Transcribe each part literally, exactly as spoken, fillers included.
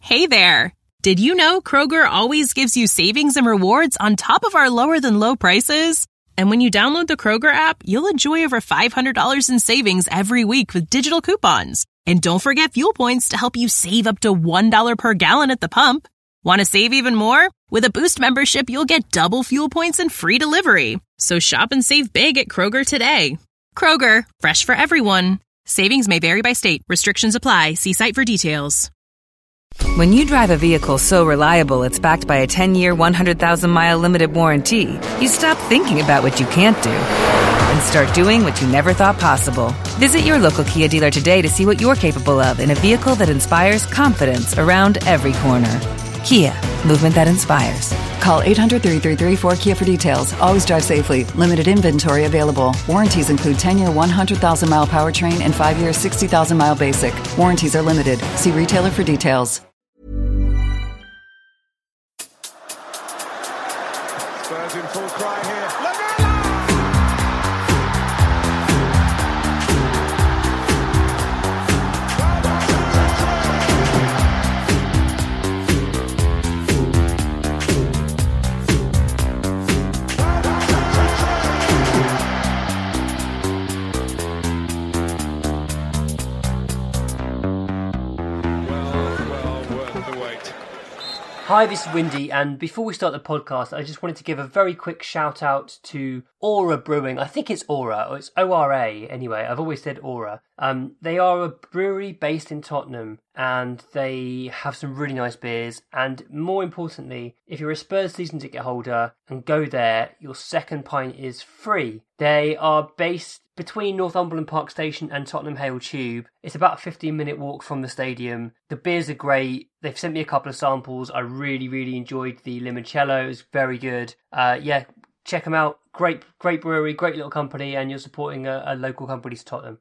Hey there! Did you know Kroger always gives you savings and rewards on top of our lower-than-low prices? And when you download the Kroger app, you'll enjoy over five hundred dollars in savings every week with digital coupons. And don't forget fuel points to help you save up to one dollar per gallon at the pump. Want to save even more? With a Boost membership, you'll get double fuel points and free delivery. So shop and save big at Kroger today. Kroger, fresh for everyone. Savings may vary by state. Restrictions apply. See site for details. When you drive a vehicle so reliable it's backed by a ten-year, one hundred thousand mile limited warranty, you stop thinking about what you can't do and start doing what you never thought possible. Visit your local Kia dealer today to see what you're capable of in a vehicle that inspires confidence around every corner. Kia, movement that inspires. Call eight hundred, three three three, four K I A for details. Always drive safely. Limited inventory available. Warranties include ten-year, one hundred thousand mile powertrain and five-year, sixty thousand mile basic. Warranties are limited. See retailer for details. Spurs in full cry here. Hi, this is Windy, and before we start the podcast, I just wanted to give a very quick shout out to Aura Brewing. I think it's Aura, or it's O R A anyway. I've always said Aura. Um, they are a brewery based in Tottenham, and they have some really nice beers. And more importantly, if you're a Spurs season ticket holder and go there, your second pint is free. They are based between Northumberland Park Station and Tottenham Hale Tube. It's about a fifteen minute walk from the stadium. The beers are great. They've sent me a couple of samples. I really, really enjoyed the limoncello. It was very good. Uh, yeah, check them out. Great, great brewery, great little company, and you're supporting a, a local company to Tottenham.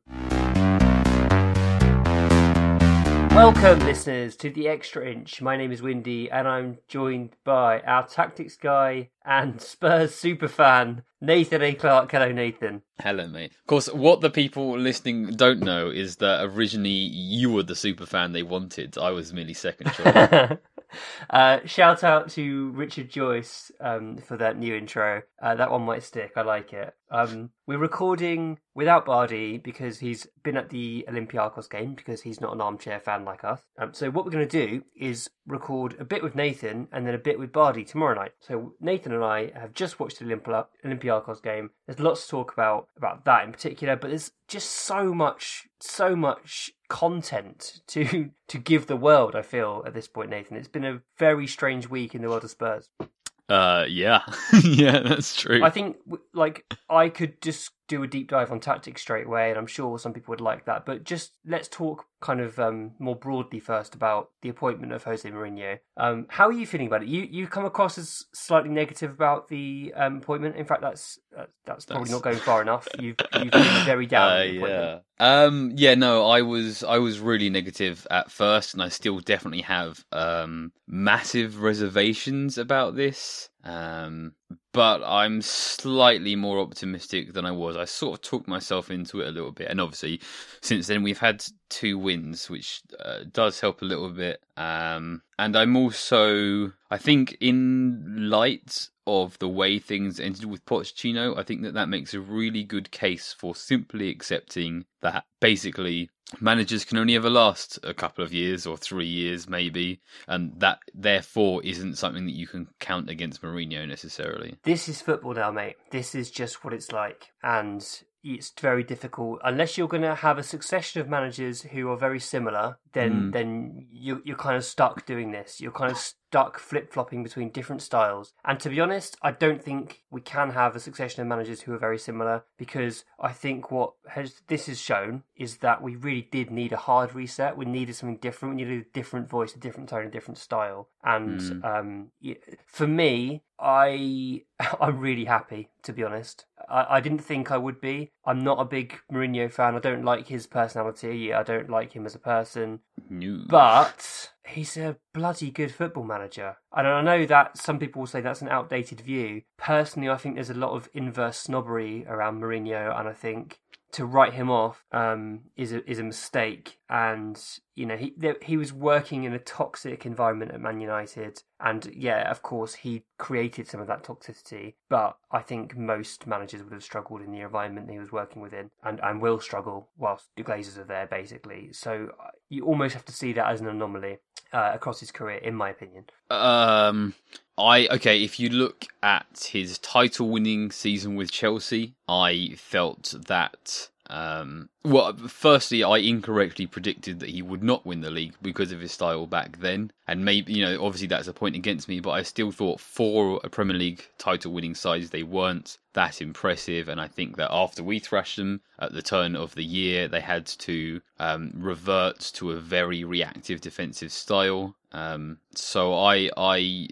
Welcome, listeners, to The Extra Inch. My name is Windy, and I'm joined by our tactics guy and Spurs superfan, Nathan A. Clark. Hello, Nathan. Hello, mate. Of course, what the people listening don't know is that originally you were the superfan they wanted. I was merely second choice. uh, shout out to Richard Joyce um, for that new intro. Uh, that one might stick. I like it. Um, we're recording without Bardi because he's been at the Olympiacos game because he's not an armchair fan like us. Um, so what we're going to do is record a bit with Nathan and then a bit with Bardi tomorrow night. So Nathan and I have just watched the Olympi- Olympiacos game. There's lots to talk about about that in particular, but there's just so much, so much content to to give the world, I feel, at this point, Nathan. It's been a very strange week in the world of Spurs. Uh, yeah. yeah, that's true. I think, like, I could just do a deep dive on tactics straight away, and I'm sure some people would like that. But just let's talk kind of um, more broadly first about the appointment of Jose Mourinho. Um, how are you feeling about it? You you come across as slightly negative about the um, appointment. In fact, that's uh, that's probably that's... not going far enough. You've you've been very down. Uh, on the appointment. yeah. Um. Yeah. No. I was. I was really negative at first, and I still definitely have um massive reservations about this. Um. But I'm slightly more optimistic than I was. I sort of talked myself into it a little bit. And obviously, since then, we've had two wins, which uh, does help a little bit. Um, and I'm also, I think, in light of the way things ended with Pochettino, I think that that makes a really good case for simply accepting that basically managers can only ever last a couple of years or three years maybe, and that therefore isn't something that you can count against Mourinho necessarily. This is football now, mate. This is just what it's like, and it's very difficult unless you're going to have a succession of managers who are very similar. Then, mm. then you, you're kind of stuck doing this. You're kind of stuck flip-flopping between different styles. And to be honest, I don't think we can have a succession of managers who are very similar, because I think what has this has shown is that we really did need a hard reset. We needed something different. We needed a different voice, a different tone, a different style. And mm. um, for me, I I'm really happy, to be honest. I, I didn't think I would be. I'm not a big Mourinho fan. I don't like his personality. I don't like him as a person. No. But he's a bloody good football manager. And I know that some people will say that's an outdated view. Personally, I think there's a lot of inverse snobbery around Mourinho, and I think to write him off um, is a, is a mistake. And you know, he there, he was working in a toxic environment at Man United, and yeah, of course, he created some of that toxicity. But I think most managers would have struggled in the environment he was working within, and, and will struggle whilst the Glazers are there, basically. So you almost have to see that as an anomaly uh, across his career, in my opinion. Um, I okay. If you look at his title-winning season with Chelsea, I felt that. Um, well, firstly, I incorrectly predicted that he would not win the league because of his style back then. And maybe, you know, obviously that's a point against me, but I still thought for a Premier League title winning sides, they weren't that impressive. And I think that after we thrashed them at the turn of the year, they had to um, revert to a very reactive defensive style. Um, so I, I,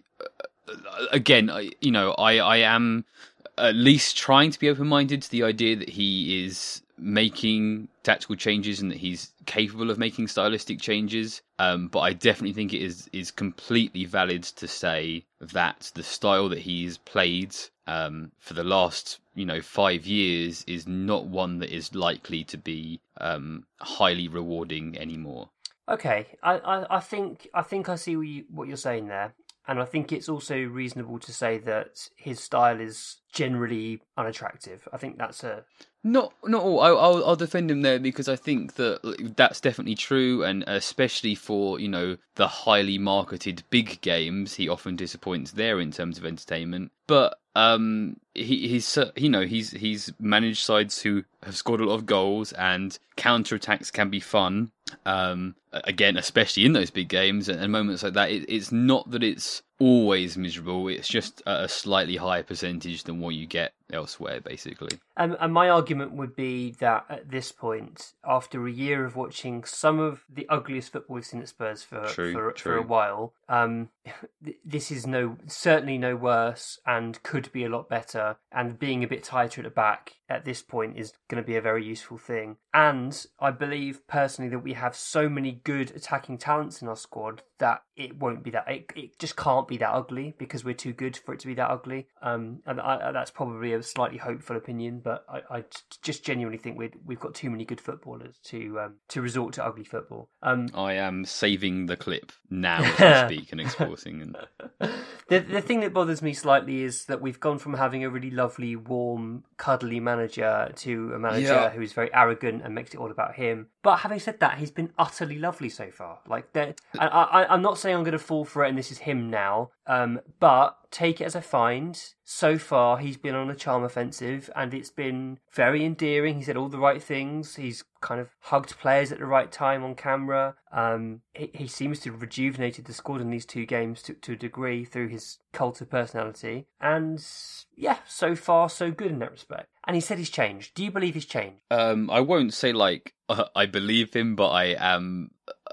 again, I, you know, I, I am at least trying to be open-minded to the idea that he is making tactical changes and that he's capable of making stylistic changes. Um, but I definitely think it is is completely valid to say that the style that he's played um, for the last, you know, five years is not one that is likely to be um, highly rewarding anymore. Okay, I, I, I think I think I see what, you, what you're saying there. And I think it's also reasonable to say that his style is generally unattractive. I think that's a... Not not all. I'll, I'll, I'll defend him there because I think that that's definitely true, and especially for, you know, the highly marketed big games, he often disappoints there in terms of entertainment. But um, he he's you know he's he's managed sides who have scored a lot of goals, and counter attacks can be fun. Um, again, especially in those big games and moments like that, it, it's not that it's always miserable. It's just at a slightly higher percentage than what you get elsewhere, basically. Um, and my argument would be that at this point, after a year of watching some of the ugliest football we've seen at Spurs for true, for, true. for a while, um, this is no certainly no worse and could be a lot better. And being a bit tighter at the back at this point is going to be a very useful thing. And I believe personally that we have so many good attacking talents in our squad that it won't be that it, it just can't be that ugly because we're too good for it to be that ugly. Um, and I, that's probably a slightly hopeful opinion, but I, I just genuinely think we've we've got too many good footballers to um, to resort to ugly football. Um, I am saving the clip now as we speak and exporting. And the the thing that bothers me slightly is that we've gone from having a really lovely, warm, cuddly manager to a manager Yeah. who's very arrogant and makes it all about him. But having said that, he's been utterly lovely so far. Like, I, I, I'm not saying I'm going to fall for it and this is him now, um, but take it as I find. So far, he's been on a charm offensive and it's been very endearing. He said all the right things. He's kind of hugged players at the right time on camera. Um, he, he seems to have rejuvenated the squad in these two games to, to a degree through his cult of personality. And yeah, so far, so good in that respect. And he said he's changed. Do you believe he's changed? Um, I won't say, like, uh, I believe him, but I am...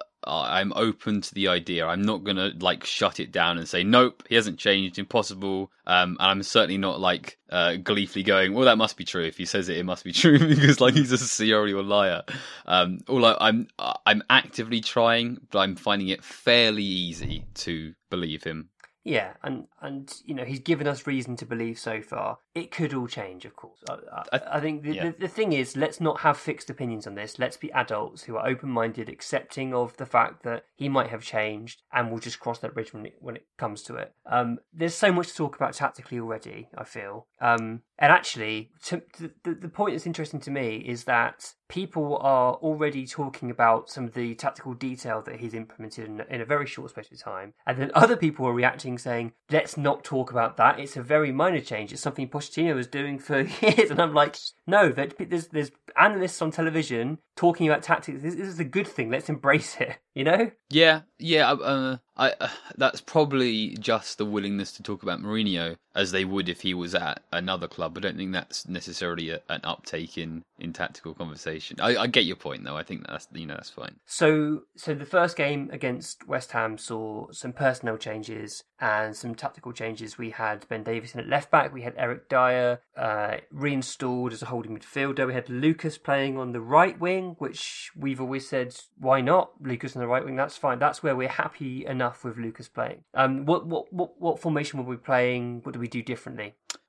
I'm open to the idea. I'm not going to, like, shut it down and say, nope, he hasn't changed, impossible. Um, and I'm certainly not, like, uh, gleefully going, well, that must be true. If he says it, it must be true because, like, he's a serial liar. Um, all I, I'm, I'm actively trying, but I'm finding it fairly easy to believe him. Yeah, and, and you know, he's given us reason to believe so far. It could all change, of course. I, I, I think the, yeah. the, the thing is, let's not have fixed opinions on this. Let's be adults who are open-minded, accepting of the fact that he might have changed, and we'll just cross that bridge when it, when it comes to it. Um, there's so much to talk about tactically already, I feel. Um, and actually, to, the, the point that's interesting to me is that people are already talking about some of the tactical detail that he's implemented in, in a very short space of time. And then other people are reacting saying, let's not talk about that. It's a very minor change. It's something Pochettino was doing for years. And I'm like, no, there's, there's analysts on television talking about tactics. This, this is a good thing. Let's embrace it, you know? Yeah, yeah. Uh, I uh, that's probably just the willingness to talk about Mourinho as they would if he was at another club. I don't think that's necessarily a, an uptake in, in tactical conversation. I, I get your point, though. I think that's you know that's fine. So, so the first game against West Ham saw some personnel changes and some tactical changes. We had Ben Davison at left back. We had Eric Dyer uh, reinstalled as a holding midfielder. We had Lucas playing on the right wing, which we've always said, why not? Lucas on the right wing, that's fine. That's where we're happy enough with Lucas playing. Um, what what what, what formation were we playing? What do we do differently?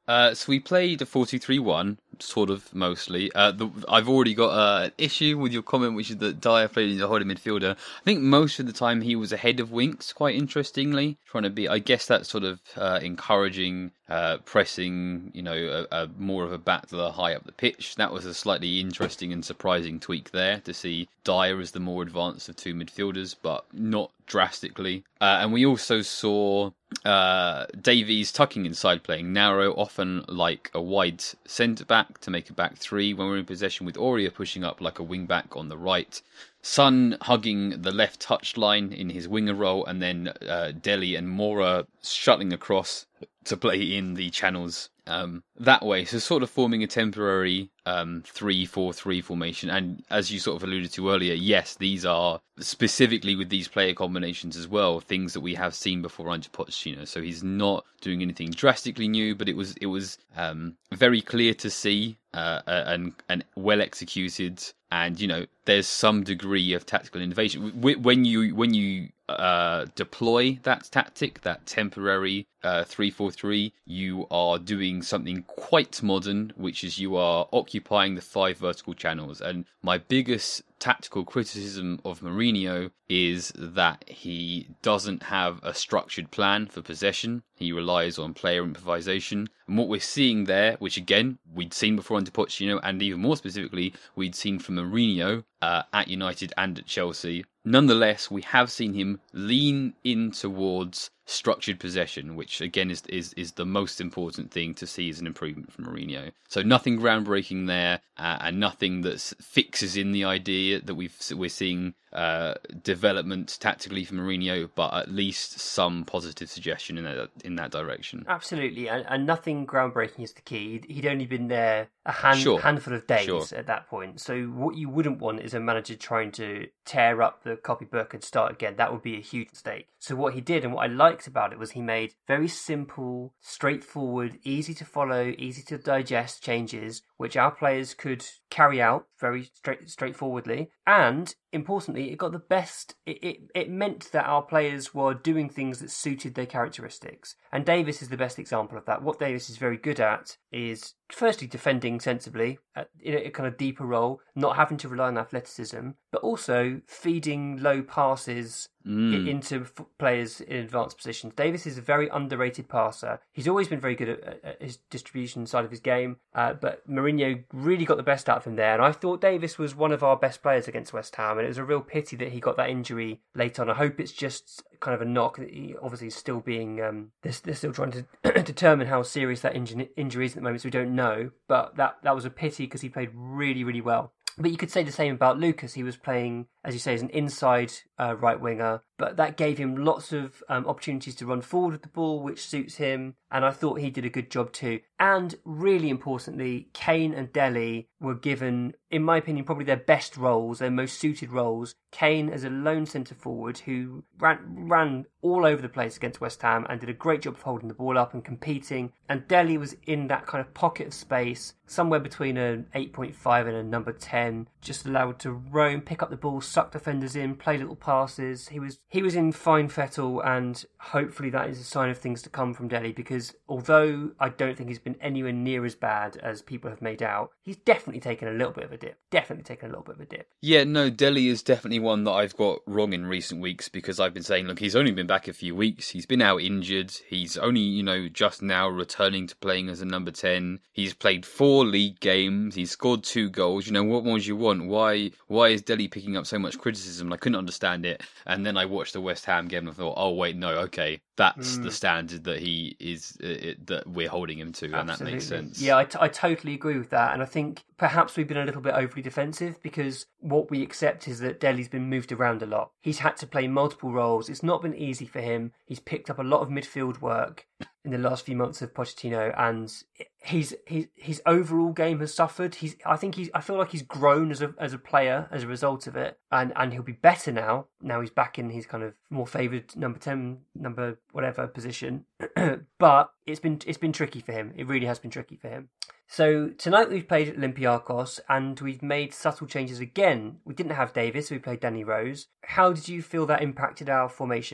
Uh, so we played a four two three one, sort of, mostly. Uh, the, I've already got uh, an issue with your comment, which is that Dyer played as a holding midfielder. I think most of the time he was ahead of Winks, quite interestingly. Trying to be, I guess that's sort of uh, encouraging, uh, pressing, you know, a, a more of a battler high up the pitch. That was a slightly interesting and surprising tweak there, to see Dyer as the more advanced of two midfielders, but not drastically. Uh, and we also saw uh, Davies tucking inside, playing narrow, often like a wide centre-back to make a back three when we're in possession, with Aurier pushing up like a wing-back on the right. Son hugging the left touchline in his winger role, and then uh, Dele and Mora shuttling across to play in the channels um, that way. So sort of forming a temporary um, three four three formation. And as you sort of alluded to earlier, yes, these are specifically with these player combinations as well, things that we have seen before under Pochettino. So he's not doing anything drastically new, but it was it was um, very clear to see uh, and, and well executed. And, you know, there's some degree of tactical innovation. When you when you uh, deploy that tactic, that temporary uh, three four three, you are doing something quite modern, which is you are occupying the five vertical channels. And my biggest tactical criticism of Mourinho is that he doesn't have a structured plan for possession. He relies on player improvisation. And what we're seeing there, which again, we'd seen before under Pochettino, and even more specifically, we'd seen from Mourinho uh, at United and at Chelsea. Nonetheless, we have seen him lean in towards structured possession, which again is, is is the most important thing to see as an improvement from Mourinho. So nothing groundbreaking there, uh, and nothing that fixes in the idea that we've we're seeing uh, development tactically from Mourinho, but at least some positive suggestion in that in that direction. Absolutely, and, and nothing groundbreaking is the key. He'd only been there a hand, sure. handful of days sure. at that point. So what you wouldn't want is a manager trying to tear up the copybook and start again. That would be a huge mistake. So what he did, and what I liked about it, was he made very simple, straightforward, easy to follow, easy to digest changes, which our players could carry out very straight, straightforwardly. And importantly, it got the best. It, it it meant that our players were doing things that suited their characteristics. And Davis is the best example of that. What Davis is very good at is, firstly, defending sensibly at, in a kind of deeper role, not having to rely on athleticism, but also feeding low passes mm. into f- players in advanced positions. Davis is a very underrated passer. He's always been very good at, at his distribution side of his game, uh, but Mourinho really got the best out of him there. And I thought Davis was one of our best players against West Ham, and it was a real pity that he got that injury late on. I hope it's just kind of a knock. He obviously is still being, um, they're, they're still trying to determine how serious that inju- injury is at the moment, so we don't know. But that, that was a pity because he played really, really well. But you could say the same about Lucas. He was playing, as you say, as an inside uh, right winger, but that gave him lots of um, opportunities to run forward with the ball, which suits him. And I thought he did a good job too. And really importantly, Kane and Dele were given, in my opinion, probably their best roles, their most suited roles. Kane as a lone centre forward who ran ran all over the place against West Ham and did a great job of holding the ball up and competing. And Dele was in that kind of pocket of space, somewhere between an eight point five and a number ten, just allowed to roam, pick up the ball, suck defenders in, play little passes. He was he was in fine fettle, and hopefully that is a sign of things to come from Dele, because although I don't think he's been anywhere near as bad as people have made out, he's definitely taken a little bit of a dip. Definitely taken a little bit of a dip. Yeah, no, Dele is definitely one that I've got wrong in recent weeks, because I've been saying, look, he's only been back a few weeks. He's been out injured. He's only, you know, just now returning to playing as a number ten. He's played four league games. He's scored two goals. You know, what more do you want? Why why is Dele picking up so much criticism? I couldn't understand it. And then I watched the West Ham game and I thought, oh, wait, no, okay. That's mm. the standard that he is, uh, it, that we're holding him to, Absolutely. And that makes sense. Yeah, I, t- I totally agree with that. And I think perhaps we've been a little bit overly defensive, because what we accept is that Dele's been moved around a lot. He's had to play multiple roles. It's not been easy for him. He's picked up a lot of midfield work in the last few months of Pochettino, and he's, his his overall game has suffered. He's I think he's I feel like he's grown as a as a player as a result of it, and, and he'll be better now. Now he's back in his kind of more favoured number ten, number whatever position. But it's been it's been tricky for him. It really has been tricky for him. So tonight we've played Olympiacos, and we've made subtle changes again. We didn't have Davis, so we played Danny Rose. How did you feel that impacted our formation?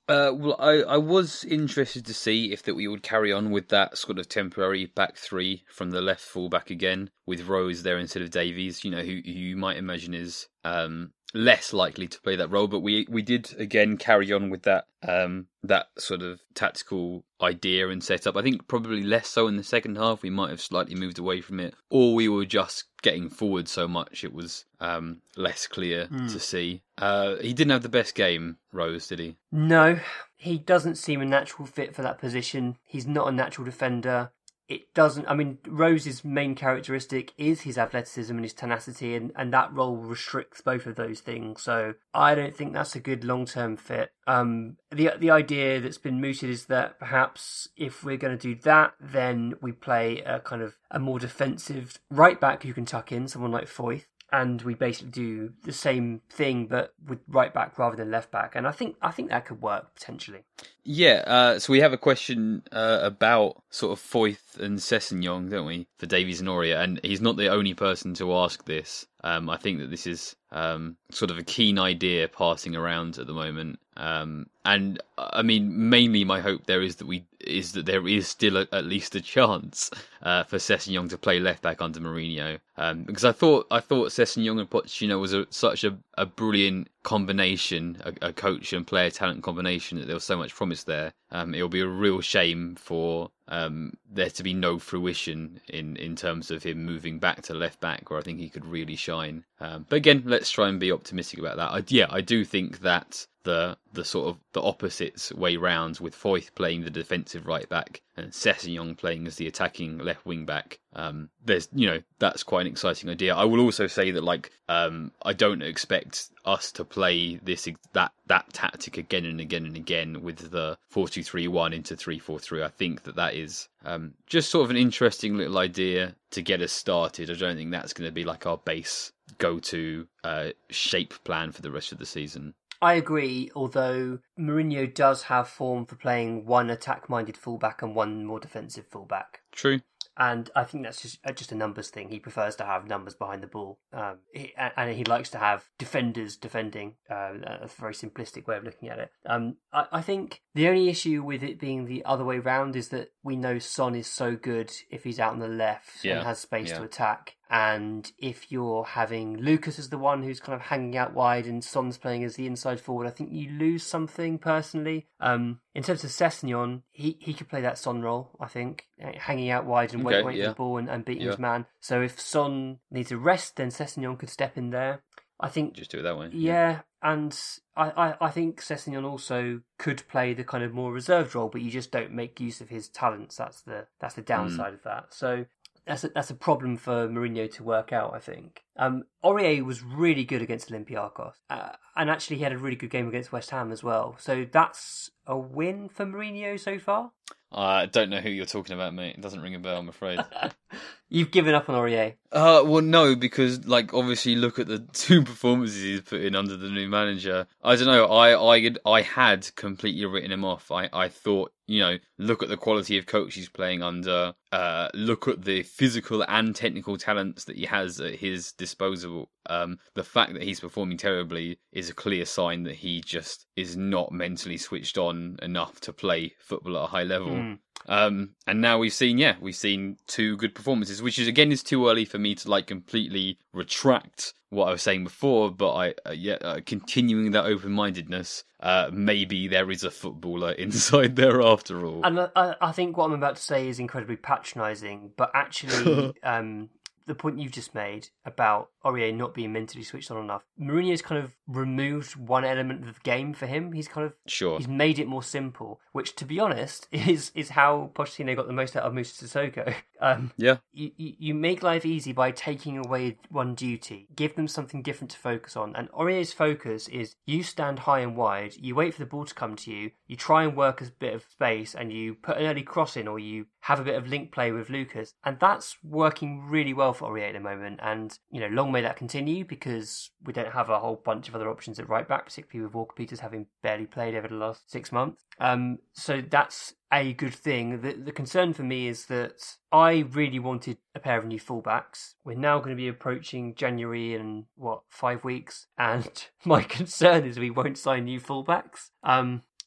Uh, well, I, I was interested to see if that we would carry on with that sort of temporary back three from the left fullback again, with Rose there instead of Davies, you know, who, who you might imagine is um, less likely to play that role. But we, we did, again, carry on with that um, that sort of tactical idea and setup. I think probably less so in the second half. We might have slightly moved away from it, or we were just getting forward so much it was um, less clear mm. to see. Uh, he didn't have the best game, Rose, did he? No, he doesn't seem a natural fit for that position. He's not a natural defender. It doesn't, I mean, Rose's main characteristic is his athleticism and his tenacity, and, and that role restricts both of those things. So I don't think that's a good long-term fit. Um, the the idea that's been mooted is that perhaps if we're going to do that, then we play a kind of a more defensive right back who can tuck in, someone like Foyth. And we basically do the same thing, but with right back rather than left back. And I think I think that could work potentially. Yeah, uh, so we have a question uh, about sort of Foyth and Sessegnon, don't we, for Davies and Aurier? And he's not the only person to ask this. Um, I think that this is um, sort of a keen idea passing around at the moment. Um, and I mean, mainly my hope there is that we is that there is still a, at least a chance uh, for Sessegnon to play left back under Mourinho, um, because I thought I thought Sessegnon and Pochettino was a, such a, a brilliant combination, a, a coach and player talent combination, that there was so much promise there. Um, it will be a real shame for um, there to be no fruition in, in terms of him moving back to left back, where I think he could really shine. Um, but again, let's try and be optimistic about that. I, yeah, I do think that the the sort of the opposite way round, with Foyth playing the defensive right back and Sessegnon playing as the attacking left wing back, um, there's you know that's quite an exciting idea. I will also say that like um, I don't expect us to play this that that tactic again and again and again with the four two three one into three four three. I think that that is um, just sort of an interesting little idea to get us started. I don't think that's going to be like our base go-to uh, shape plan for the rest of the season. I agree, although Mourinho does have form for playing one attack-minded fullback and one more defensive fullback. True. And I think that's just just a numbers thing. He prefers to have numbers behind the ball. Um, he, and he likes to have defenders defending. Uh, a very simplistic way of looking at it. Um, I, I think the only issue with it being the other way round is that we know Son is so good if he's out on the left yeah. and has space yeah. to attack. And if you're having Lucas as the one who's kind of hanging out wide and Son's playing as the inside forward, I think you lose something personally. Um, in terms of Sessegnon, he, he could play that Son role, I think, hanging out wide and okay, wait, wait yeah. for the ball and, and beating yeah. his man. So if Son needs a rest, then Sessegnon could step in there. I think just do it that way. Yeah, yeah. and I, I, I think Sessegnon also could play the kind of more reserved role, but you just don't make use of his talents. That's the that's the downside mm. of that. So that's a, that's a problem for Mourinho to work out, I think. Um, Aurier was really good against Olympiacos, uh, and actually he had a really good game against West Ham as well. So that's a win for Mourinho so far. I uh, don't know who you're talking about, mate. It doesn't ring a bell, I'm afraid. You've given up on Aurier. Uh, well, no, because, like, obviously look at the two performances he's put in under the new manager. I don't know, I I had, I had completely written him off. I, I thought, you know, look at the quality of coach he's playing under, uh, look at the physical and technical talents that he has at his disposal. Um, the fact that he's performing terribly is a clear sign that he just is not mentally switched on enough to play football at a high level. Mm. Um, and now we've seen, yeah, we've seen two good performances, which is, again, is too early for me to, like, completely retract what I was saying before, but I, uh, yeah, uh, continuing that open-mindedness, uh, maybe there is a footballer inside there after all. And I, I think what I'm about to say is incredibly patronising, but actually, um, the point you've just made about Aurier not being mentally switched on enough, Mourinho's kind of removed one element of the game for him. He's kind of sure. He's made it more simple, which, to be honest, is is how Pochettino got the most out of Moussa Sissoko. Um, yeah, you, you you make life easy by taking away one duty, give them something different to focus on. And Aurier's focus is you stand high and wide, you wait for the ball to come to you, you try and work a bit of space, and you put an early cross in, or you have a bit of link play with Lucas, and that's working really well for Aurier at the moment. And you know, long may that continue, because we don't have a whole bunch of other options at right back, particularly with Walker Peters having barely played over the last six months. Um, so that's a good thing. The, the concern for me is that I really wanted a pair of new fullbacks. We're now going to be approaching January in, what, five weeks? And my concern is we won't sign new fullbacks. Um,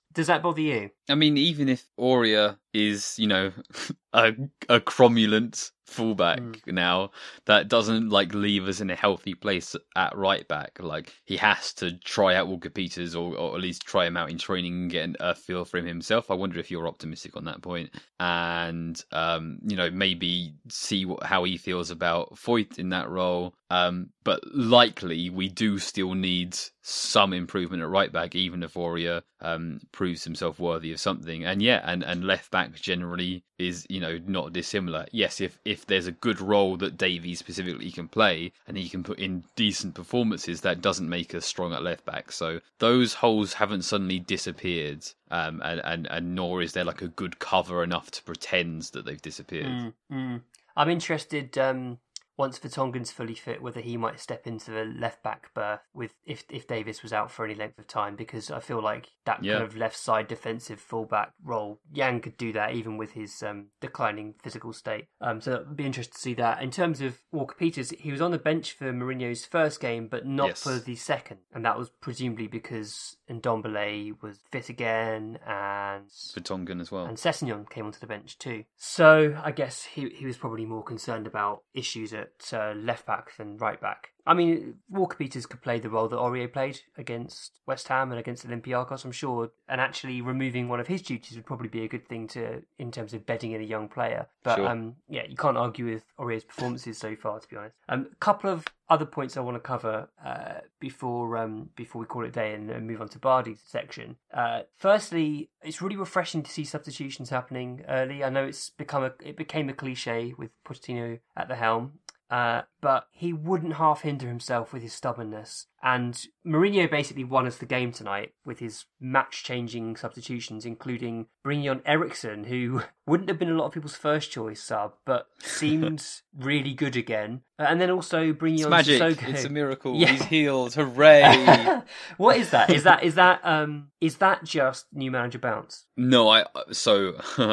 Does that bother you? I mean, even if Aurier is, you know, a, a cromulent fullback mm. now, that doesn't like leave us in a healthy place at right back. Like, he has to try out Walker Peters, or, or at least try him out in training and get a feel for him himself. I wonder if you're optimistic on that point. And um, you know, maybe see what, how he feels about Foyt in that role. Um, but likely we do still need some improvement at right back, even if Aurier um, proves himself worthy of something. And yeah, and, and left back generally is, you know, not dissimilar. Yes, if if there's a good role that Davies specifically can play and he can put in decent performances, that doesn't make us strong at left back. So those holes haven't suddenly disappeared, um, and, and, and nor is there like a good cover enough to pretend that they've disappeared. Mm, mm. I'm interested, um, once Vertonghen's fully fit, whether he might step into the left back berth with if if Davis was out for any length of time, because I feel like that yeah. kind of left side defensive fullback role, Jan could do that even with his um, declining physical state. Um, so it'd be interesting to see that. In terms of Walker Peters, he was on the bench for Mourinho's first game, but not yes. for the second, and that was presumably because Ndombele was fit again, and Vertonghen as well, and Sessegnon came onto the bench too. So I guess he he was probably more concerned about issues at Uh, left back than right back. I mean, Walker Peters could play the role that Aurier played against West Ham and against Olympiacos, I'm sure, and actually removing one of his duties would probably be a good thing to in terms of bedding in a young player. But sure. um, yeah, you can't argue with Aurier's performances so far, to be honest. A um, couple of other points I want to cover uh, before um, before we call it a day and, and move on to Bardi's section. Uh, firstly, it's really refreshing to see substitutions happening early. I know it's become a it became a cliche with Pochettino at the helm. Uh, but he wouldn't half hinder himself with his stubbornness. And Mourinho basically won us the game tonight with his match-changing substitutions, including bringing on Eriksen, who wouldn't have been a lot of people's first choice sub, but seemed really good again. Uh, and then also bringing it's on magic. Sissoko. It's a miracle. Yeah. He's healed. Hooray! What is that? Is that is that um is that just new manager bounce? No, I. So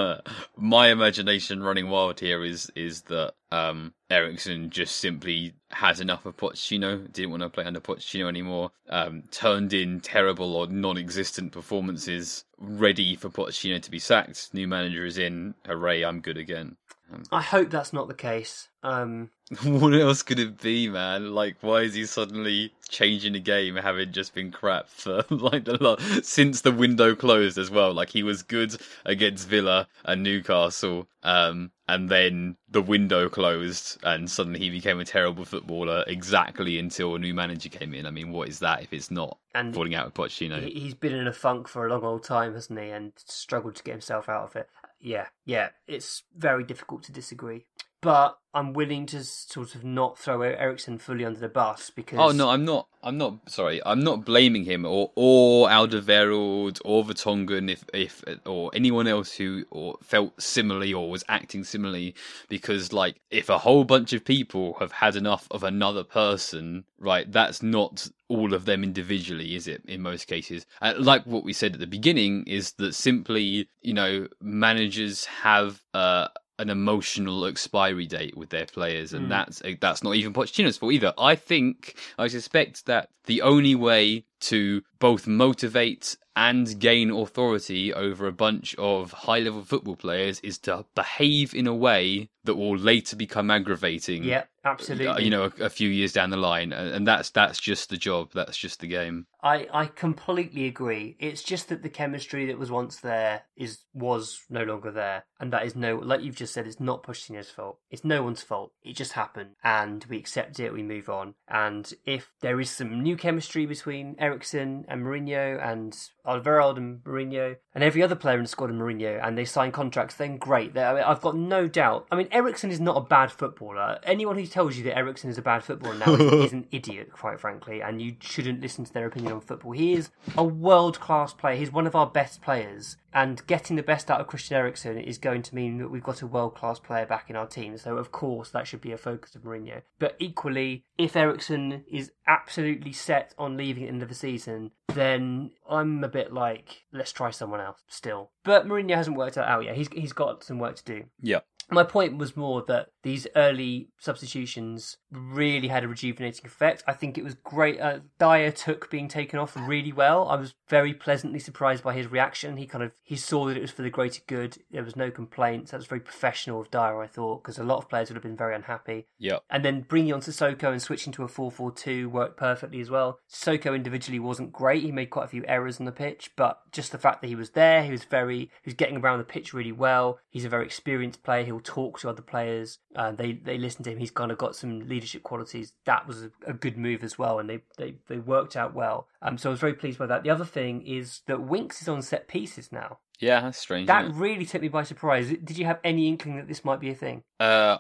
my imagination running wild here is is that um Eriksen just simply has enough of Pochettino, didn't want to play under Pochettino anymore, um, turned in terrible or non-existent performances, ready for Pochettino to be sacked. New manager is in, hooray, I'm good again. Um, I hope that's not the case. Um... What else could it be, man? Like, why is he suddenly changing the game, having just been crap for like the lot since the window closed as well? Like, he was good against Villa and Newcastle, um, and then the window closed, and suddenly he became a terrible footballer exactly until a new manager came in. I mean, what is that if it's not and falling out with Pochettino? He's been in a funk for a long old time, hasn't he? And struggled to get himself out of it. Yeah, yeah, it's very difficult to disagree. But I'm willing to sort of not throw Eriksen fully under the bus because... Oh, no, I'm not. I'm not, sorry, I'm not blaming him or or Alderweireld or Vertonghen if, if, or anyone else who or felt similarly or was acting similarly, because, like, if a whole bunch of people have had enough of another person, right, that's not all of them individually, is it, in most cases? Uh, like what we said at the beginning, is that simply, you know, managers have... Uh, an emotional expiry date with their players, and mm. that's that's not even Pochettino's fault either. I think, I suspect that the only way to both motivate and gain authority over a bunch of high-level football players is to behave in a way that will later become aggravating. Yeah, absolutely. You know, a, a few years down the line, and that's that's just the job. That's just the game. I, I completely agree. It's just that the chemistry that was once there is was no longer there, and that is no, like you've just said, it's not Pochettino's fault. It's no one's fault. It just happened, and we accept it. We move on. And if there is some new chemistry between Eriksen and Mourinho and Alderweireld and Mourinho and every other player in the squad and Mourinho, and they sign contracts, then great. They, I mean, I've got no doubt. I mean, Eriksen is not a bad footballer. Anyone who tells you that Eriksen is a bad footballer now is, is an idiot, quite frankly, and you shouldn't listen to their opinion on football. He is a world-class player. He's one of our best players, and getting the best out of Christian Eriksen is going to mean that we've got a world-class player back in our team. So, of course, that should be a focus of Mourinho. But equally, if Eriksen is absolutely set on leaving at the end of the season, then I'm a bit like, let's try someone else still. But Mourinho hasn't worked that out yet. He's he's got some work to do. Yeah. My point was more that these early substitutions really had a rejuvenating effect. I think it was great. Uh, Dyer took being taken off really well. I was very pleasantly surprised by his reaction. He kind of he saw that it was for the greater good. There was no complaints. That was very professional of Dyer, I thought, because a lot of players would have been very unhappy. Yeah. And then bringing on Sissoko and switching to a four four two worked perfectly as well. Sissoko individually wasn't great. He made quite a few errors on the pitch, but just the fact that he was there, he was very, he was getting around the pitch really well. He's a very experienced player. He'll talk to other players. Uh, they they listen to him. He's kind of got some leadership qualities. That was a, a good move as well, and they, they, they worked out well. Um, so I was very pleased by that. The other thing is that Winks is on set pieces now. Yeah, that's strange. That really took me by surprise. Did you have any inkling that this might be a thing? Uh,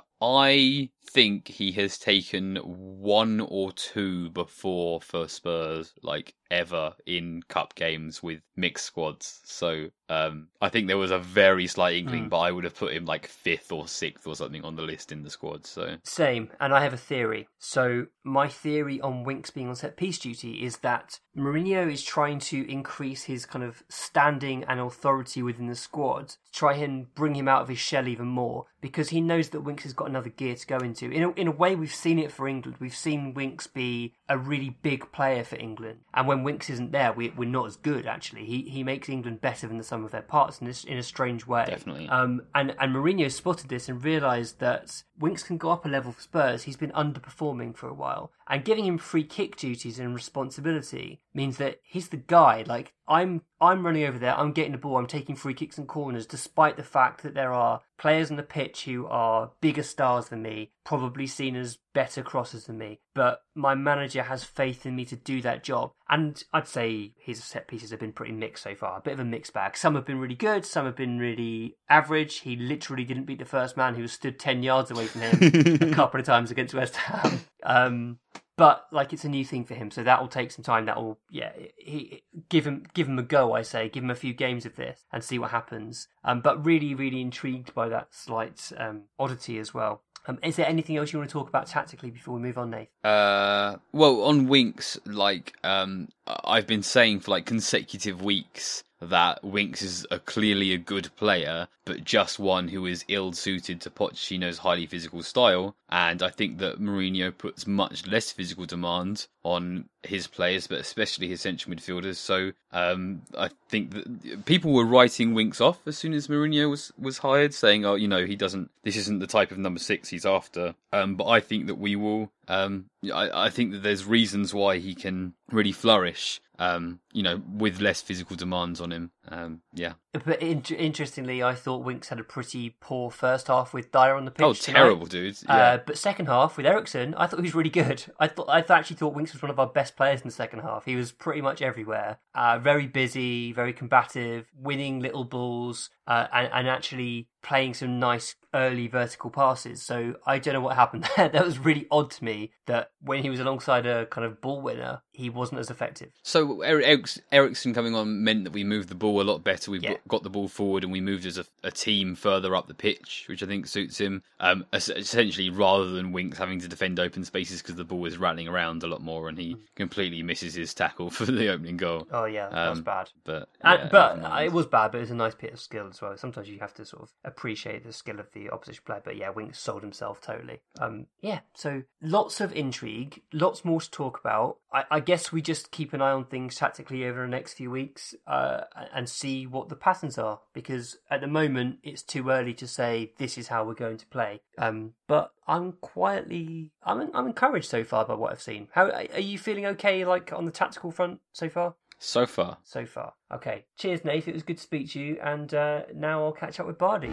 I think he has taken one or two before for Spurs, like ever in cup games with mixed squads. So um, I think there was a very slight inkling, mm. but I would have put him like fifth or sixth or something on the list in the squad. So same, and I have a theory. So my theory on Winks being on set piece duty is that Mourinho is trying to increase his kind of standing and authority within the squad, to try and bring him out of his shell even more, because he knows that Winks has got another gear to go into. In a, in a way, we've seen it for England. We've seen Winks be a really big player for England, and when Winks isn't there, we, we're not as good, actually. He he makes England better than the sum of their parts in, this, in a strange way. Definitely. Um, and, and Mourinho spotted this and realised that Winks can go up a level for Spurs. He's been underperforming for a while, and giving him free kick duties and responsibility means that he's the guy. Like, I'm I'm running over there, I'm getting the ball, I'm taking free kicks and corners, despite the fact that there are players on the pitch who are bigger stars than me, probably seen as better crossers than me. But my manager has faith in me to do that job. And I'd say his set pieces have been pretty mixed so far, a bit of a mixed bag. Some have been really good, some have been really average. He literally didn't beat the first man who was stood ten yards away from him a couple of times against West Ham. Um... But like, it's a new thing for him, so that will take some time. That will, yeah, he give him give him a go. I say, give him a few games of this and see what happens. Um, but really, really intrigued by that slight um, oddity as well. Um, is there anything else you want to talk about tactically before we move on, Nate? Uh, well, on Winks, like um, I've been saying for like consecutive weeks that Winks is a clearly a good player, but just one who is ill-suited to Pochettino's highly physical style. And I think that Mourinho puts much less physical demand on his players, but especially his central midfielders. So um, I think that people were writing Winks off as soon as Mourinho was, was hired, saying, oh, you know, he doesn't, this isn't the type of number six he's after. Um, but I think that we will, um, I, I think that there's reasons why he can really flourish. Um, you know, with less physical demands on him. Um, yeah. But in- interestingly, I thought Winks had a pretty poor first half with Dyer on the pitch. Oh, tonight. terrible, dude. Yeah. Uh, but second half with Eriksen, I thought he was really good. I thought I actually thought Winks was one of our best players in the second half. He was pretty much everywhere. Uh, very busy, very combative, winning little balls, uh, and, and actually playing some nice early vertical passes. So I don't know what happened there. That was really odd to me that when he was alongside a kind of ball winner, he wasn't as effective. So Eriksen coming on meant that we moved the ball a lot better. We yeah. got the ball forward and we moved as a, a team further up the pitch, which I think suits him. Um, essentially, rather than Winks having to defend open spaces because the ball is rattling around a lot more and he mm. completely misses his tackle for the opening goal. Oh yeah, that um, was bad. But yeah, and, but it was bad, but it was a nice bit of skill as well. Sometimes you have to sort of appreciate the skill of the opposition player. But yeah, Winks sold himself totally. Um, yeah, so lots of intrigue, lots more to talk about. I, I guess we just keep an eye on things tactically over the next few weeks uh, and see what the patterns are, because at the moment it's too early to say this is how we're going to play. Um, but I'm quietly, I'm I'm encouraged so far by what I've seen. How are you feeling? Okay, like on the tactical front so far? So far. So far. Okay. Cheers, Nath. It was good to speak to you, and uh, now I'll catch up with Bardi.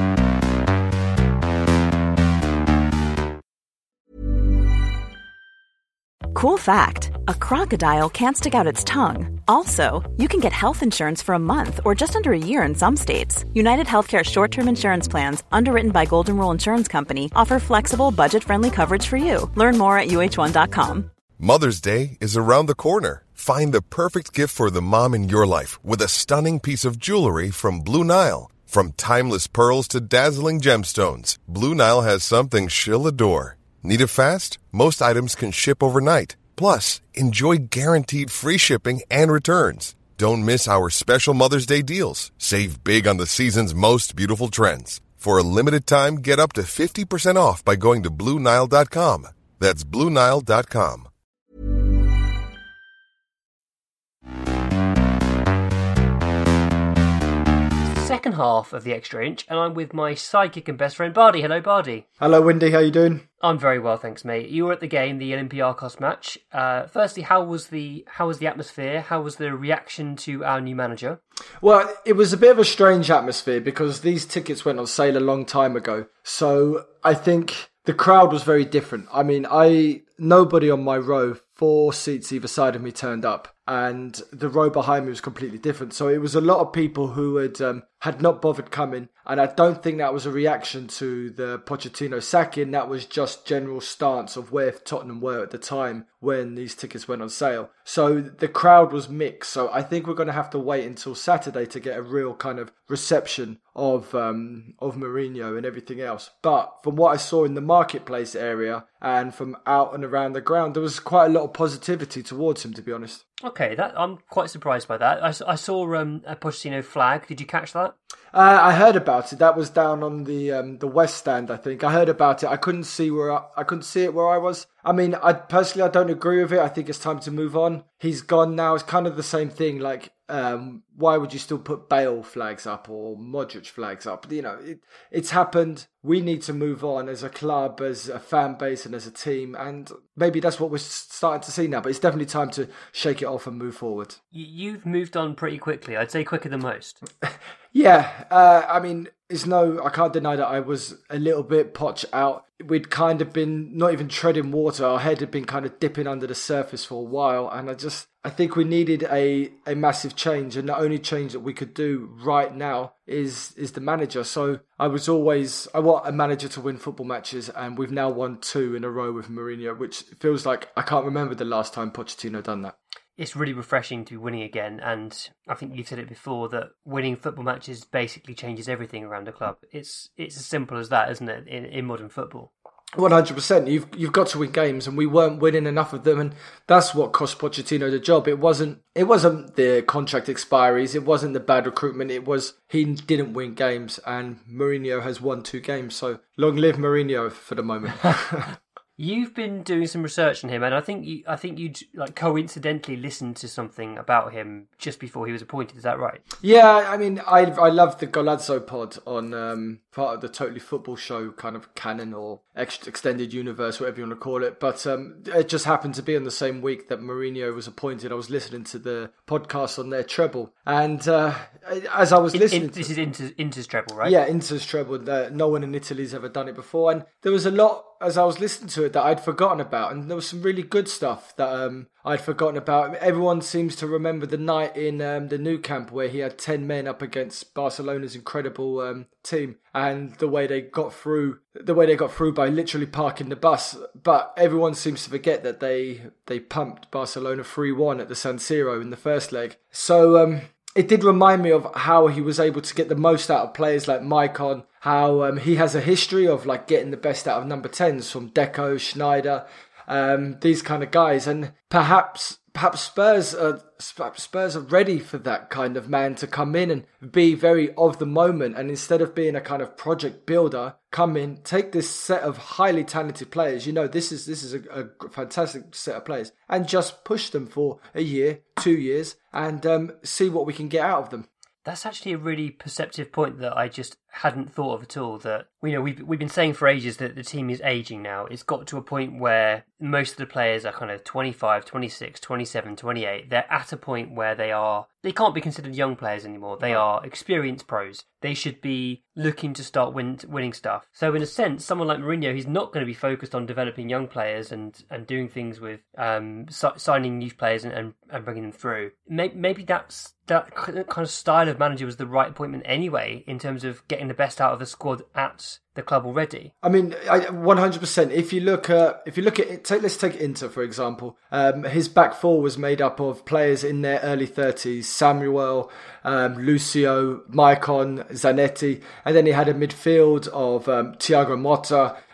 Cool fact, a crocodile can't stick out its tongue. Also, you can get health insurance for a month or just under a year in some states. United Healthcare short-term insurance plans, underwritten by Golden Rule Insurance Company, offer flexible, budget-friendly coverage for you. Learn more at U H one dot com. Mother's Day is around the corner. Find the perfect gift for the mom in your life with a stunning piece of jewelry from Blue Nile. From timeless pearls to dazzling gemstones, Blue Nile has something she'll adore. Need it fast? Most items can ship overnight. Plus, enjoy guaranteed free shipping and returns. Don't miss our special Mother's Day deals. Save big on the season's most beautiful trends. For a limited time, get up to fifty percent off by going to Blue Nile dot com. That's Blue Nile dot com. Second half of the Extra Inch, and I'm with my sidekick and best friend Bardi. Hello, Bardi. Hello, Windy. How you doing? I'm very well, thanks, mate. You were at the game, the Olympiacos match. Uh, firstly, how was the how was the atmosphere? How was the reaction to our new manager? Well, it was a bit of a strange atmosphere because these tickets went on sale a long time ago. So I think the crowd was very different. I mean, I nobody on my row, four seats either side of me, turned up. And the row behind me was completely different. So it was a lot of people who had um, had not bothered coming. And I don't think that was a reaction to the Pochettino sacking. That was just general stance of where Tottenham were at the time when these tickets went on sale. So the crowd was mixed. So I think we're going to have to wait until Saturday to get a real kind of reception of um, of Mourinho and everything else. But from what I saw in the marketplace area and from out and around the ground, there was quite a lot of positivity towards him, to be honest. Okay, that I'm quite surprised by that. I, I saw um, a Pochettino flag. Did you catch that? Uh, I heard about it. That was down on the um, the west stand, I think. I heard about it. I couldn't see where I, I couldn't see it where I was. I mean, I personally I don't agree with it. I think it's time to move on. He's gone now. It's kind of the same thing. Like, um, why would you still put Bale flags up or Modric flags up? You know, it, it's happened. We need to move on as a club, as a fan base, and as a team. And maybe that's what we're starting to see now. But it's definitely time to shake it off and move forward. You've moved on pretty quickly. I'd say quicker than most. Yeah, uh, I mean, it's no, I can't deny that I was a little bit Poch out. We'd kind of been not even treading water. Our head had been kind of dipping under the surface for a while. And I just, I think we needed a, a massive change. And the only change that we could do right now is is the manager. So I was always, I want a manager to win football matches. And we've now won two in a row with Mourinho, which feels like I can't remember the last time Pochettino done that. It's really refreshing to be winning again, and I think you've said it before that winning football matches basically changes everything around a club. It's it's as simple as that, isn't it, in, in modern football? one hundred percent. You've you've got to win games, and we weren't winning enough of them, and that's what cost Pochettino the job. It wasn't it wasn't the contract expiries, it wasn't the bad recruitment, it was he didn't win games, and Mourinho has won two games. So long live Mourinho for the moment. You've been doing some research on him, and I think you, I think you'd like coincidentally listened to something about him just before he was appointed. Is that right? Yeah, I mean, I I love the Golazzo pod on um, part of the Totally Football Show kind of canon or ex- extended universe, whatever you want to call it. But um, it just happened to be on the same week that Mourinho was appointed. I was listening to the podcast on their treble, and uh, as I was in, listening, in, to, this is Inter, Inter's treble, right? Yeah, Inter's treble. Uh, no one in Italy's ever done it before, and there was a lot as I was listening to it that I'd forgotten about, and there was some really good stuff that um, I'd forgotten about. Everyone seems to remember the night in um, the Nou Camp where he had ten men up against Barcelona's incredible um, team, and the way they got through, the way they got through by literally parking the bus. But everyone seems to forget that they they pumped Barcelona three one at the San Siro in the first leg. So um, it did remind me of how he was able to get the most out of players like Maicon, how um, he has a history of like getting the best out of number tens from Deco, Schneider, um, these kind of guys. And perhaps perhaps Spurs are, Spurs are ready for that kind of man to come in and be very of the moment. And instead of being a kind of project builder, come in, take this set of highly talented players. You know, this is this is a, a fantastic set of players, and just push them for a year, two years, and um, see what we can get out of them. That's actually a really perceptive point that I just hadn't thought of at all. That, you know, we've we've been saying for ages that the team is aging now. It's got to a point where most of the players are kind of twenty-five, twenty-six, twenty-seven, twenty-eight. They're at a point where they are they can't be considered young players anymore. They are experienced pros. They should be looking to start win, winning stuff. So in a sense, someone like Mourinho, he's not going to be focused on developing young players and, and doing things with um, si- signing youth players and, and, and bringing them through. Maybe, maybe that's that kind of style of manager was the right appointment anyway, in terms of getting the best out of the squad at the club already. I mean, I, one hundred percent. If you look at, if you look at it, take, let's take Inter for example. Um, his back four was made up of players in their early thirties: Samuel, um, Lucio, Maicon, Zanetti, and then he had a midfield of um, Thiago Motta,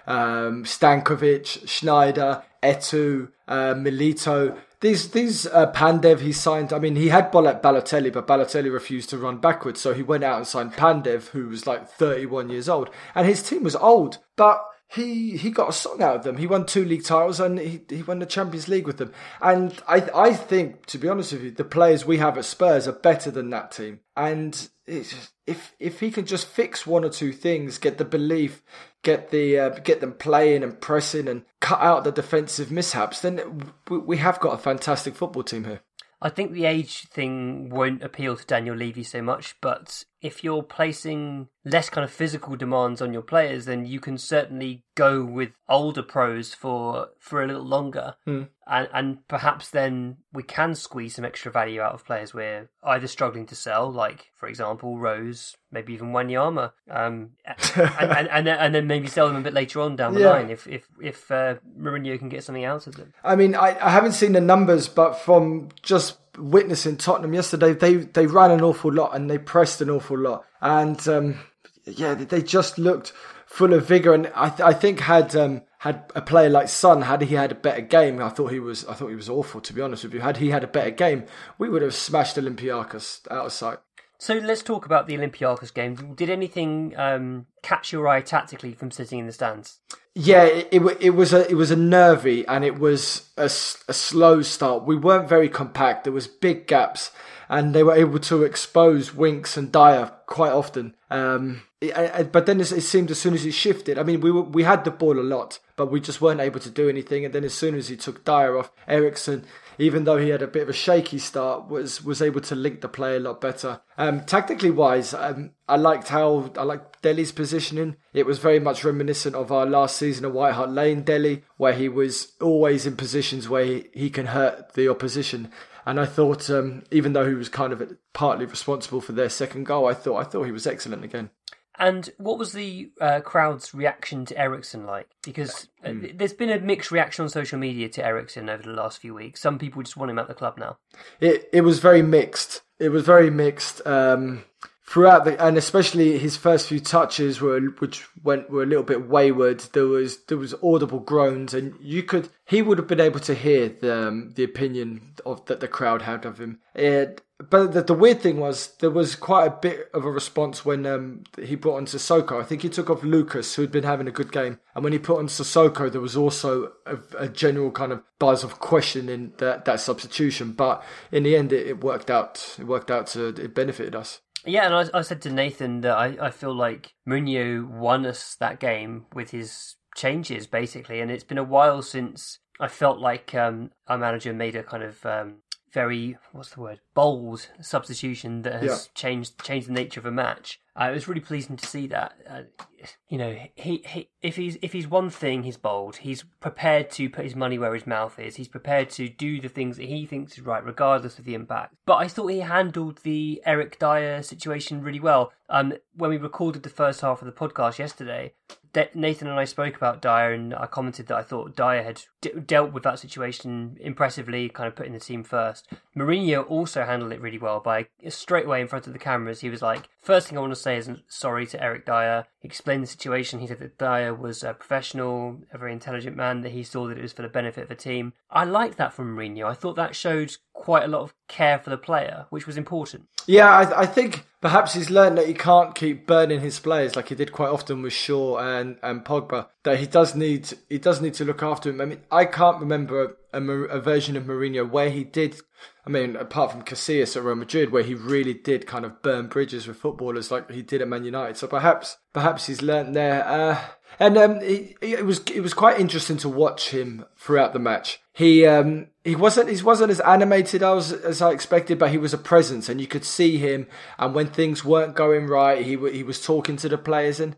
um, Stankovic, Schneider, Etu, uh, Milito. These, these uh, Pandev he signed, I mean, he had Bal- Balotelli, but Balotelli refused to run backwards, so he went out and signed Pandev, who was like thirty-one years old. And his team was old, but he he got a song out of them. He won two league titles and he, he won the Champions League with them. And I I think, to be honest with you, the players we have at Spurs are better than that team. And it's, if if he can just fix one or two things, get the belief, get the uh, get them playing and pressing and cut out the defensive mishaps, then we, we have got a fantastic football team here. I think the age thing won't appeal to Daniel Levy so much, but if you're placing less kind of physical demands on your players, then you can certainly go with older pros for for a little longer. Mm. And, and perhaps then we can squeeze some extra value out of players we're either struggling to sell, like, for example, Rose, maybe even Wanyama, um, and, and, and, then, and then maybe sell them a bit later on down the yeah. line if if, if uh, Mourinho can get something out of them. I mean, I, I haven't seen the numbers, but from just witnessing Tottenham yesterday, they, they ran an awful lot and they pressed an awful lot. And um, yeah, they just looked full of vigour. And I, th- I think had um, had a player like Son, had he had a better game, I thought he was I thought he was awful, to be honest with you. Had he had a better game, we would have smashed Olympiacos out of sight. So let's talk about the Olympiacos game. Did anything um, catch your eye tactically from sitting in the stands? Yeah, it, it it was a it was a nervy and it was a, a slow start. We weren't very compact. There was big gaps, and they were able to expose Winks and Dyer quite often. Um, it, but then it seemed as soon as he shifted, I mean, we were, we had the ball a lot, but we just weren't able to do anything. And then as soon as he took Dyer off, Eriksen, even though he had a bit of a shaky start, was was able to link the play a lot better. Um, tactically wise, um, I liked how I liked Dele's positioning. It was very much reminiscent of our last season at White Hart Lane, Dele, where he was always in positions where he, he can hurt the opposition. And I thought, um, even though he was kind of partly responsible for their second goal, I thought I thought he was excellent again. And what was the uh, crowd's reaction to Eriksen like? Because uh, mm. there's been a mixed reaction on social media to Eriksen over the last few weeks. Some people just want him at the club now. It it was very mixed. It was very mixed um, throughout the, and especially his first few touches were which went were a little bit wayward. There was there was audible groans, and you could he would have been able to hear the um, the opinion of that the crowd had of him. It, But the, the weird thing was, there was quite a bit of a response when um, he brought on Sissoko. I think he took off Lucas, who had been having a good game. And when he put on Sissoko, there was also a, a general kind of buzz of questioning that, that substitution. But in the end, it, it worked out. It worked out to, it benefited us. Yeah, and I, I said to Nathan that I, I feel like Mourinho won us that game with his changes, basically. And it's been a while since I felt like um, our manager made a kind of... Um, very, what's the word, bold substitution that has yeah. changed changed the nature of a match. Uh, it was really pleasing to see that. Uh, you know, he, he if he's if he's one thing, he's bold. He's prepared to put his money where his mouth is. He's prepared to do the things that he thinks is right, regardless of the impact. But I thought he handled the Eric Dyer situation really well. Um, when we recorded the first half of the podcast yesterday, Nathan and I spoke about Dyer, and I commented that I thought Dyer had d- dealt with that situation impressively, kind of putting the team first. Mourinho also handled it really well by straight away in front of the cameras. He was like, first thing I want to say is sorry to Eric Dyer. He explained the situation. He said that Dyer was a professional, a very intelligent man, that he saw that it was for the benefit of the team. I liked that from Mourinho. I thought that showed quite a lot of care for the player, which was important. Yeah, I, I think perhaps he's learned that he can't keep burning his players like he did quite often with Shaw and, and Pogba. That he does need he does need to look after him. I mean, I can't remember a, a, a version of Mourinho where he did. I mean, apart from Casillas at Real Madrid, where he really did kind of burn bridges with footballers like he did at Man United. So perhaps perhaps he's learnt there. Uh, and um, it, it was it was quite interesting to watch him throughout the match. He um, he wasn't he wasn't as animated as as I expected, but he was a presence, and you could see him. And when things weren't going right, he he was talking to the players, and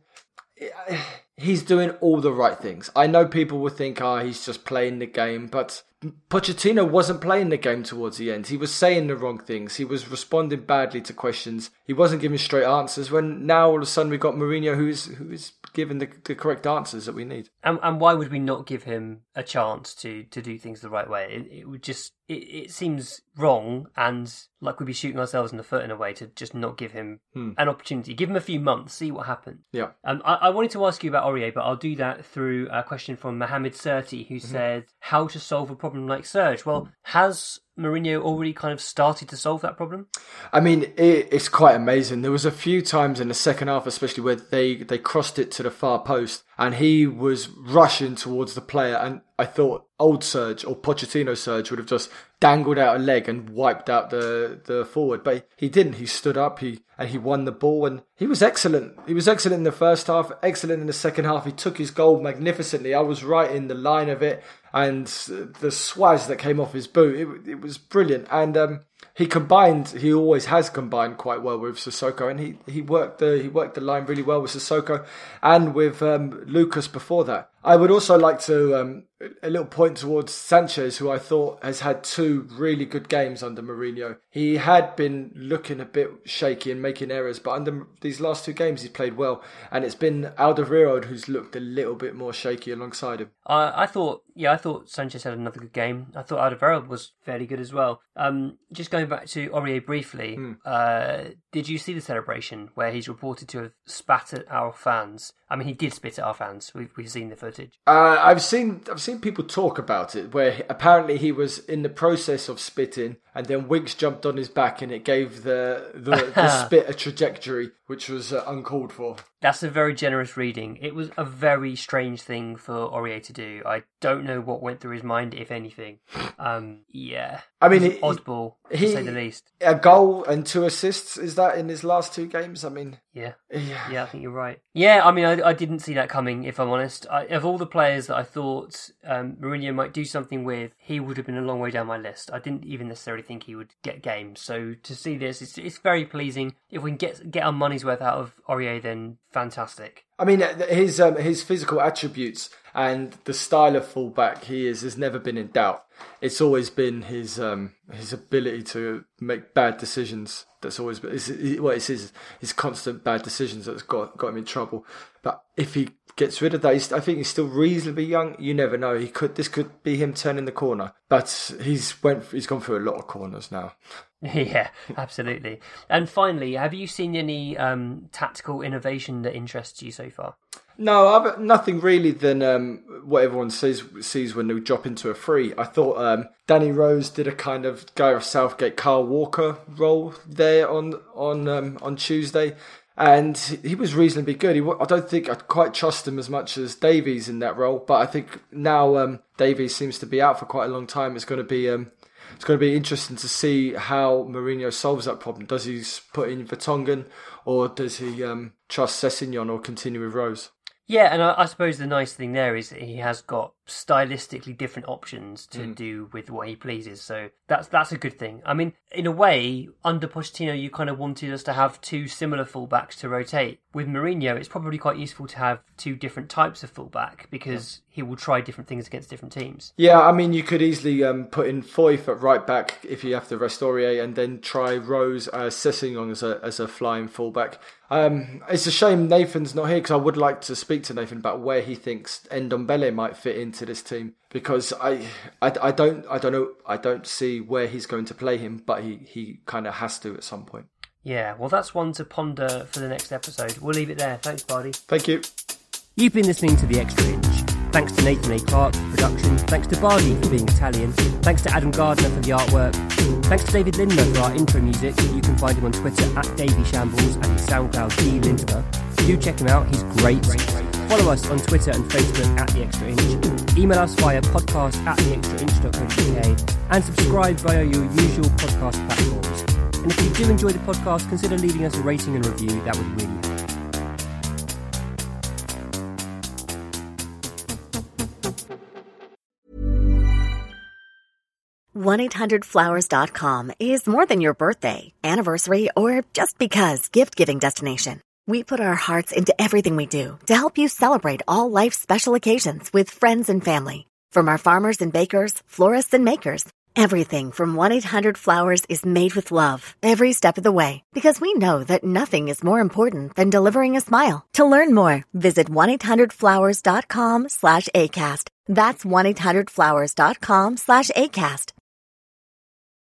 he's doing all the right things. I know people will think, ah, oh, he's just playing the game, but Pochettino wasn't playing the game towards the end. He was saying the wrong things. He was responding badly to questions. He wasn't giving straight answers. When now all of a sudden we got Mourinho, who is who is giving the, the correct answers that we need. And, and why would we not give him a chance to, to do things the right way? It, it would just it, it seems wrong and like we'd be shooting ourselves in the foot in a way to just not give him hmm. an opportunity. Give him a few months, see what happens. Yeah. Um, I, I wanted to ask you about Aurier, but I'll do that through a question from Mohamed Surti, who mm-hmm. said, how to solve a problem like Serge? Well, has Mourinho already kind of started to solve that problem? I mean, it, it's quite amazing. There was a few times in the second half, especially where they, they crossed it to the far post and he was rushing towards the player. And I thought old Serge or Pochettino Serge would have just dangled out a leg and wiped out the, the forward. But he didn't. He stood up he and he won the ball and he was excellent. He was excellent in the first half, excellent in the second half. He took his goal magnificently. I was right in the line of it. And the swaz that came off his boot, it, it was brilliant. And um, he combined, he always has combined quite well with Sissoko. And he, he worked the he worked the line really well with Sissoko and with um, Lucas before that. I would also like to, um, a little point towards Sanchez, who I thought has had two really good games under Mourinho. He had been looking a bit shaky and making errors, but under these last two games he played well. And it's been Alderweireld who's looked a little bit more shaky alongside him. Uh, I thought, yeah, I thought Sanchez had another good game. I thought Alderweireld was fairly good as well. Um, just going back to Aurier briefly, mm. uh, did you see the celebration where he's reported to have spat at our fans? I mean, he did spit at our fans. We've we've seen the footage. Uh, I've seen I've seen people talk about it, where he, apparently he was in the process of spitting, and then Winks jumped on his back, and it gave the the, the spit a trajectory, which was uh, uncalled for. That's a very generous reading. It was a very strange thing for Aurier to do. I don't know what went through his mind, if anything. Um, yeah. I mean, it, oddball, to he, say the least. A goal and two assists, is that in his last two games? I mean... Yeah. Yeah, yeah I think you're right. Yeah, I mean, I, I didn't see that coming, if I'm honest. I, of all the players that I thought um, Mourinho might do something with, he would have been a long way down my list. I didn't even necessarily think he would get games. So to see this, it's, it's very pleasing. If we can get get our money's worth out of Aurier, then fantastic. I mean, his um, his physical attributes and the style of fullback he is has never been in doubt. It's always been his um, his ability to make bad decisions. That's always been it's, well, it's his his constant bad decisions that's got got him in trouble. But if he gets rid of that, he's, I think he's still reasonably young. You never know. He could this could be him turning the corner. But he's went he's gone through a lot of corners now. Yeah, absolutely. And finally, have you seen any um, tactical innovation that interests you so far? No, I've, nothing really than um, what everyone sees sees when they drop into a free. I thought um, Danny Rose did a kind of Gareth Southgate, Kyle Walker role there on on um, on Tuesday, and he was reasonably good. He, I don't think I quite trust him as much as Davies in that role, but I think now um, Davies seems to be out for quite a long time. It's going to be um, it's going to be interesting to see how Mourinho solves that problem. Does he put in Vertonghen, or does he um, trust Sessegnon, or continue with Rose? Yeah, and I, I suppose the nice thing there is that he has got stylistically different options to mm. do with what he pleases. So that's that's a good thing. I mean, in a way, under Pochettino, you kind of wanted us to have two similar fullbacks to rotate. With Mourinho, it's probably quite useful to have two different types of fullback because yeah. he will try different things against different teams. Yeah, I mean, you could easily um, put in Foyth at right back if you have to rest Aurier, and then try Rose uh, Sessegnon as a as a flying fullback. Um, it's a shame Nathan's not here because I would like to speak to Nathan about where he thinks Ndombele might fit into this team, because I, I, I don't I don't know I don't see where he's going to play him, but he, he kind of has to at some point. Yeah, well, that's one to ponder for the next episode. We'll leave it there. Thanks, Bardi. Thank you. You've been listening to The Extra Inch. Thanks to Nathan A. Clark for production. Thanks to Bardi for being Italian. Thanks to Adam Gardner for the artwork. Thanks to David Lindmer for our intro music. You can find him on Twitter at Davy Shambles and his SoundCloud D Lindmer. Do check him out. He's great. Follow us on Twitter and Facebook at The Extra Inch. Email us via podcast at the extra inch dot co dot uk and subscribe via your usual podcast platforms. And if you do enjoy the podcast, consider leaving us a rating and review. That would really help. one eight hundred flowers dot com is more than your birthday, anniversary, or just because gift-giving destination. We put our hearts into everything we do to help you celebrate all life's special occasions with friends and family. From our farmers and bakers, florists and makers, everything from one eight hundred flowers is made with love every step of the way, because we know that nothing is more important than delivering a smile. To learn more, visit one eight hundred flowers dot com slash ACAST. That's one eight hundred flowers dot com slash ACAST.